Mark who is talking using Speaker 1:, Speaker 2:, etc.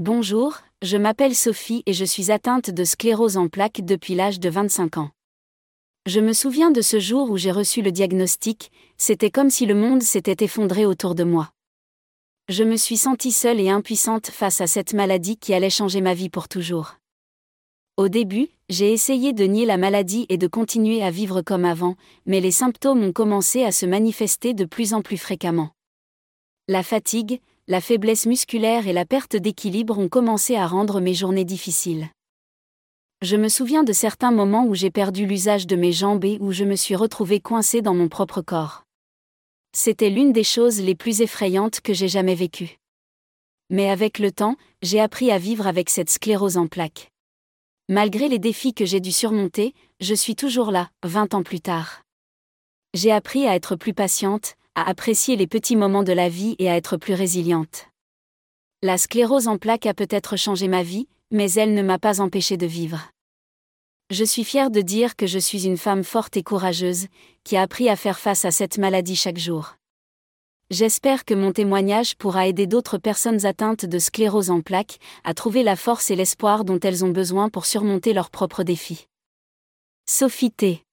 Speaker 1: Bonjour, je m'appelle Sophie et je suis atteinte de sclérose en plaques depuis l'âge de 25 ans. Je me souviens de ce jour où j'ai reçu le diagnostic, c'était comme si le monde s'était effondré autour de moi. Je me suis sentie seule et impuissante face à cette maladie qui allait changer ma vie pour toujours. Au début, j'ai essayé de nier la maladie et de continuer à vivre comme avant, mais les symptômes ont commencé à se manifester de plus en plus fréquemment. La fatigue, la faiblesse musculaire et la perte d'équilibre ont commencé à rendre mes journées difficiles. Je me souviens de certains moments où j'ai perdu l'usage de mes jambes et où je me suis retrouvée coincée dans mon propre corps. C'était l'une des choses les plus effrayantes que j'ai jamais vécues. Mais avec le temps, j'ai appris à vivre avec cette sclérose en plaques. Malgré les défis que j'ai dû surmonter, je suis toujours là, 20 ans plus tard. J'ai appris à être plus patiente, à apprécier les petits moments de la vie et à être plus résiliente. La sclérose en plaques a peut-être changé ma vie, mais elle ne m'a pas empêchée de vivre. Je suis fière de dire que je suis une femme forte et courageuse, qui a appris à faire face à cette maladie chaque jour. J'espère que mon témoignage pourra aider d'autres personnes atteintes de sclérose en plaques à trouver la force et l'espoir dont elles ont besoin pour surmonter leurs propres défis. Sophie T.